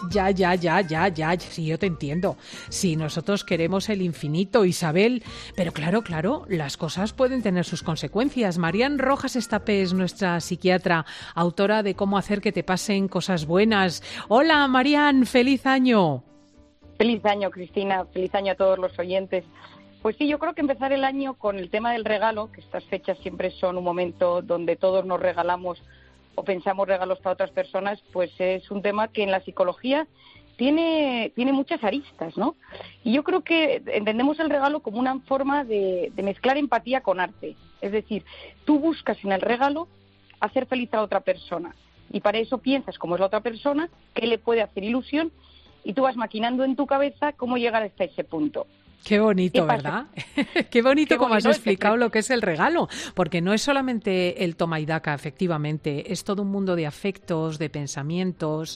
Ya, sí, yo te entiendo. Sí, nosotros queremos el infinito, Isabel, pero claro, las cosas pueden tener sus consecuencias. Marian Rojas Estapé es nuestra psiquiatra, autora de Cómo hacer que te pasen cosas buenas. Hola, Marian, feliz año. Feliz año, Cristina, feliz año a todos los oyentes. Pues sí, yo creo que empezar el año con el tema del regalo, que estas fechas siempre son un momento donde todos nos regalamos o pensamos regalos para otras personas, pues es un tema que en la psicología tiene muchas aristas, ¿no? Y yo creo que entendemos el regalo como una forma de mezclar empatía con arte. Es decir, tú buscas en el regalo hacer feliz a otra persona y para eso piensas cómo es la otra persona, qué le puede hacer ilusión y tú vas maquinando en tu cabeza cómo llegar hasta ese punto. Qué bonito, ¿verdad? Qué bonito como has explicado lo que es el regalo, porque no es solamente el toma y daca, efectivamente, es todo un mundo de afectos, de pensamientos,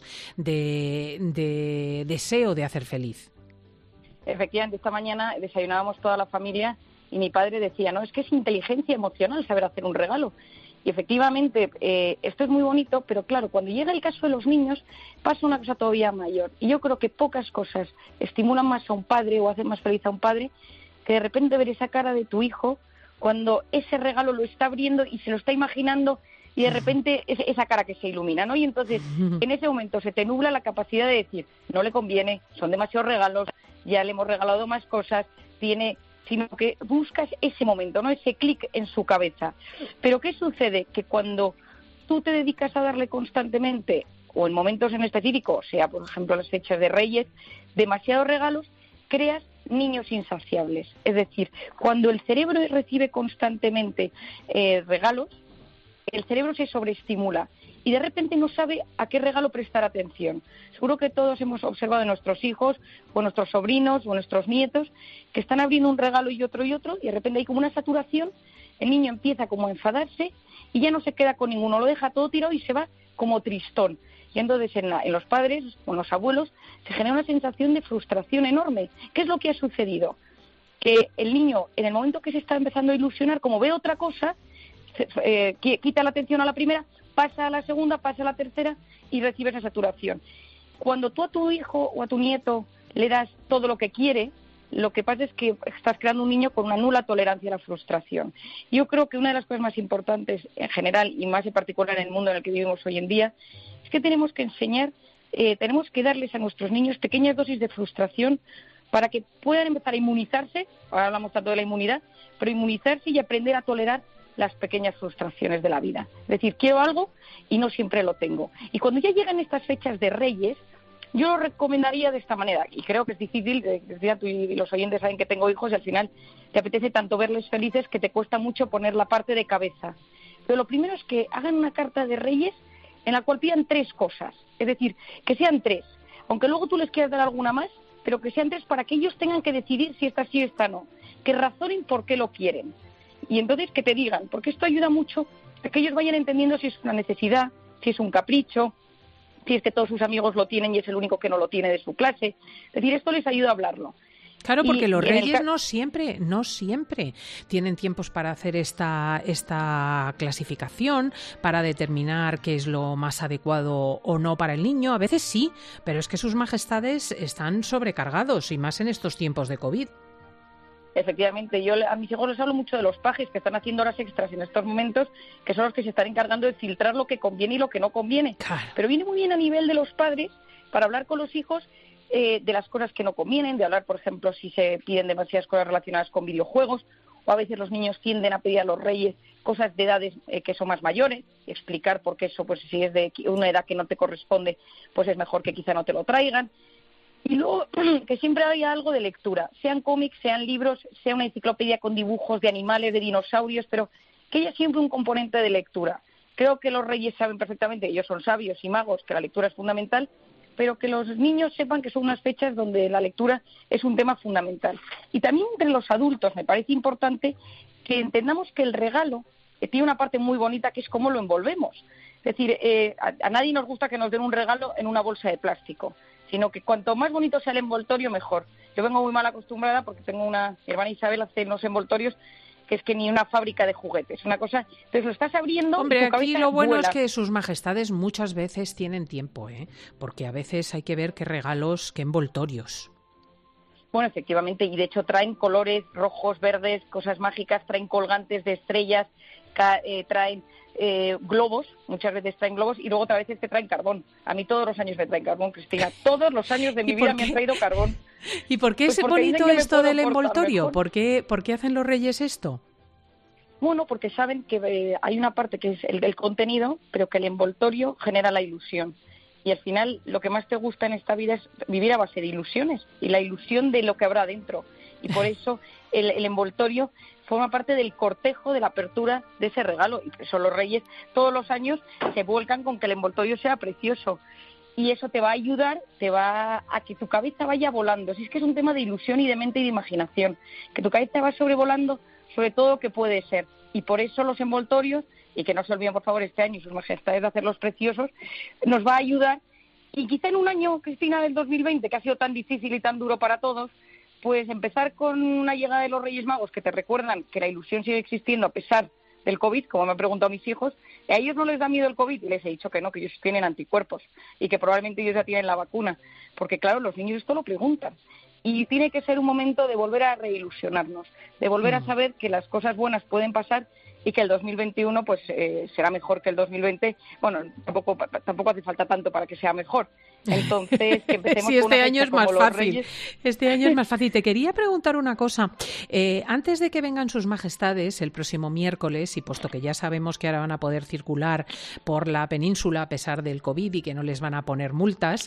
de deseo de hacer feliz. Efectivamente, esta mañana desayunábamos toda la familia y mi padre decía, no, es que es inteligencia emocional saber hacer un regalo. Y efectivamente, esto es muy bonito, pero claro, cuando llega el caso de los niños, pasa una cosa todavía mayor. Y yo creo que pocas cosas estimulan más a un padre o hacen más feliz a un padre que de repente ver esa cara de tu hijo cuando ese regalo lo está abriendo y se lo está imaginando y de repente esa cara que se ilumina, ¿no? Y entonces, en ese momento se te nubla la capacidad de decir, no le conviene, son demasiados regalos, ya le hemos regalado más cosas, sino que buscas ese momento, ¿no? Ese clic en su cabeza. Pero ¿qué sucede? Que cuando tú te dedicas a darle constantemente, o en momentos en específico, sea por ejemplo las fechas de Reyes, demasiados regalos, creas niños insaciables. Es decir, cuando el cerebro recibe constantemente regalos, el cerebro se sobreestimula y de repente no sabe a qué regalo prestar atención. Seguro que todos hemos observado a nuestros hijos o nuestros sobrinos o nuestros nietos que están abriendo un regalo y otro, y de repente hay como una saturación, el niño empieza como a enfadarse y ya no se queda con ninguno, lo deja todo tirado y se va como tristón. Y entonces en los padres o en los abuelos se genera una sensación de frustración enorme. ¿Qué es lo que ha sucedido? Que el niño, en el momento que se está empezando a ilusionar, como ve otra cosa, quita la atención a la primera, pasa a la segunda, pasa a la tercera y recibe esa saturación. Cuando tú a tu hijo o a tu nieto le das todo lo que quiere, lo que pasa es que estás creando un niño con una nula tolerancia a la frustración. Yo creo que una de las cosas más importantes en general y más en particular en el mundo en el que vivimos hoy en día es que tenemos que enseñar, tenemos que darles a nuestros niños pequeñas dosis de frustración para que puedan empezar a inmunizarse, ahora hablamos tanto de la inmunidad, pero inmunizarse y aprender a tolerar las pequeñas frustraciones de la vida. Es decir, quiero algo y no siempre lo tengo. Y cuando ya llegan estas fechas de Reyes, yo lo recomendaría de esta manera. Y creo que es difícil, tú y los oyentes saben que tengo hijos y al final te apetece tanto verles felices que te cuesta mucho poner la parte de cabeza. Pero lo primero es que hagan una carta de Reyes en la cual pidan 3 cosas. Es decir, que sean 3. Aunque luego tú les quieras dar alguna más, pero que sean 3 para que ellos tengan que decidir si esta sí o esta no. Que razonen por qué lo quieren. Y entonces que te digan, porque esto ayuda mucho a que ellos vayan entendiendo si es una necesidad, si es un capricho, si es que todos sus amigos lo tienen y es el único que no lo tiene de su clase. Es decir, esto les ayuda a hablarlo. Claro, porque los reyes no siempre tienen tiempos para hacer esta clasificación, para determinar qué es lo más adecuado o no para el niño. A veces sí, pero es que sus majestades están sobrecargados y más en estos tiempos de COVID. Efectivamente, yo a mis hijos les hablo mucho de los pajes que están haciendo horas extras en estos momentos, que son los que se están encargando de filtrar lo que conviene y lo que no conviene. Claro. Pero viene muy bien a nivel de los padres para hablar con los hijos de las cosas que no convienen, de hablar, por ejemplo, si se piden demasiadas cosas relacionadas con videojuegos, o a veces los niños tienden a pedir a los reyes cosas de edades que son más mayores, y explicar por qué eso, pues si es de una edad que no te corresponde, pues es mejor que quizá no te lo traigan. Y luego, que siempre haya algo de lectura, sean cómics, sean libros, sea una enciclopedia con dibujos de animales, de dinosaurios, pero que haya siempre un componente de lectura. Creo que los reyes saben perfectamente, ellos son sabios y magos, que la lectura es fundamental, pero que los niños sepan que son unas fechas donde la lectura es un tema fundamental. Y también entre los adultos me parece importante que entendamos que el regalo tiene una parte muy bonita que es cómo lo envolvemos. Es decir, a nadie nos gusta que nos den un regalo en una bolsa de plástico, sino que cuanto más bonito sea el envoltorio, mejor. Yo vengo muy mal acostumbrada porque tengo mi hermana Isabel hace unos envoltorios que es que ni una fábrica de juguetes, una cosa, entonces lo estás abriendo. Hombre, y tu aquí cabeza lo bueno vuela. es que sus majestades muchas veces tienen tiempo, porque a veces hay que ver qué regalos, qué envoltorios. Bueno, efectivamente, y de hecho traen colores rojos, verdes, cosas mágicas, traen colgantes de estrellas, traen globos, muchas veces traen globos, y luego otras veces te traen carbón. A mí todos los años me traen carbón, Cristina, todos los años de mi vida me han traído carbón. ¿Y por qué Pues es porque bonito dicen que me esto puedo del portar envoltorio? mejor. ¿Por qué hacen los reyes esto? Bueno, porque saben que hay una parte que es el del contenido, pero que el envoltorio genera la ilusión. Y al final lo que más te gusta en esta vida es vivir a base de ilusiones y la ilusión de lo que habrá dentro. Y por eso el envoltorio forma parte del cortejo, de la apertura de ese regalo. Y por eso los reyes todos los años se vuelcan con que el envoltorio sea precioso. Y eso te va a ayudar, te va a que tu cabeza vaya volando. Si es que es un tema de ilusión y de mente y de imaginación. Que tu cabeza va sobrevolando sobre todo lo que puede ser. Y por eso los envoltorios, y que no se olviden por favor este año sus majestades de hacerlos preciosos, nos va a ayudar. Y quizá en un año, Cristina, del 2020, que ha sido tan difícil y tan duro para todos, pues empezar con una llegada de los Reyes Magos que te recuerdan que la ilusión sigue existiendo a pesar del COVID, como me han preguntado mis hijos. A ellos no les da miedo el COVID y les he dicho que no, que ellos tienen anticuerpos y que probablemente ellos ya tienen la vacuna, porque claro, los niños esto lo preguntan. Y tiene que ser un momento de volver a reilusionarnos, de volver a saber que las cosas buenas pueden pasar y que el 2021 pues será mejor que el 2020. Bueno, tampoco hace falta tanto para que sea mejor. Entonces, que empecemos sí, con una este año fecha es más como los fácil. Reyes. Este año es más fácil. Te quería preguntar una cosa. Antes de que vengan sus majestades el próximo miércoles, y puesto que ya sabemos que ahora van a poder circular por la península a pesar del COVID y que no les van a poner multas,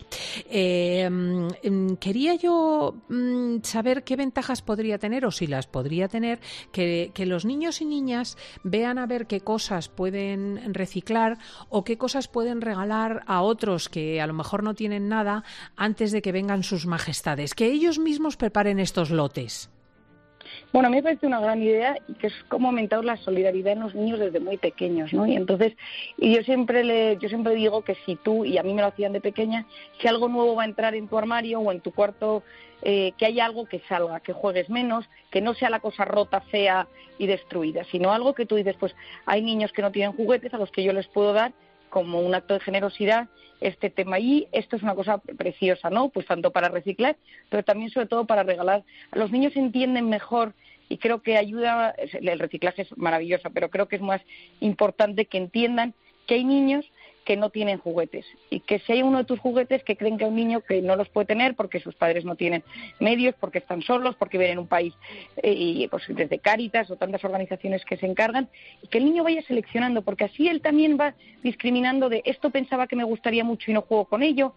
quería yo saber qué ventajas podría tener, o si las podría tener, que los niños y niñas vean a ver qué cosas pueden reciclar o qué cosas pueden regalar a otros que a lo mejor no tienen nada antes de que vengan sus majestades, que ellos mismos preparen estos lotes. Bueno, a mí me parece una gran idea y que es como aumentar la solidaridad en los niños desde muy pequeños, ¿no? Y entonces, yo siempre digo que si tú, y a mí me lo hacían de pequeña, si algo nuevo va a entrar en tu armario o en tu cuarto, que haya algo que salga, que juegues menos, que no sea la cosa rota, fea y destruida, sino algo que tú dices, pues hay niños que no tienen juguetes a los que yo les puedo dar como un acto de generosidad este tema, y esto es una cosa preciosa, ¿no? Pues tanto para reciclar, pero también sobre todo para regalar. Los niños entienden mejor y creo que ayuda, el reciclaje es maravilloso, pero creo que es más importante que entiendan que hay niños que no tienen juguetes y que si hay uno de tus juguetes que creen que hay un niño que no los puede tener porque sus padres no tienen medios, porque están solos, porque viven en un país y pues desde Cáritas o tantas organizaciones que se encargan, y que el niño vaya seleccionando, porque así él también va discriminando de esto pensaba que me gustaría mucho y no juego con ello,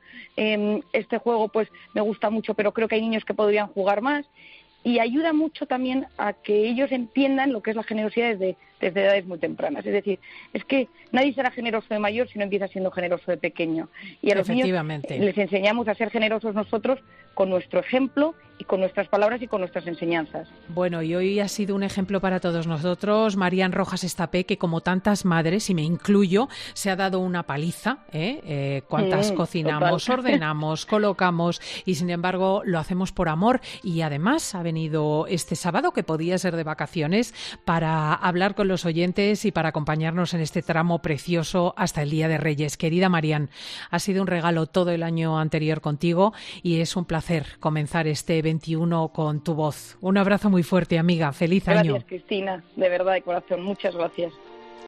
este juego pues me gusta mucho pero creo que hay niños que podrían jugar más. Y ayuda mucho también a que ellos entiendan lo que es la generosidad desde edades muy tempranas. Es decir, es que nadie será generoso de mayor si no empieza siendo generoso de pequeño. Y a los niños les enseñamos a ser generosos nosotros con nuestro ejemplo y con nuestras palabras y con nuestras enseñanzas. Bueno, y hoy ha sido un ejemplo para todos nosotros. Marian Rojas Estapé, que como tantas madres, y me incluyo, se ha dado una paliza. Cuántas cocinamos, total. ordenamos, colocamos, y sin embargo lo hacemos por amor. Y además ha venido este sábado, que podía ser de vacaciones, para hablar con los oyentes y para acompañarnos en este tramo precioso hasta el Día de Reyes. Querida Marian, ha sido un regalo todo el año anterior contigo y es un placer comenzar este 21 con tu voz. Un abrazo muy fuerte, amiga. Feliz año. Gracias, Cristina. De verdad, de corazón. Muchas gracias.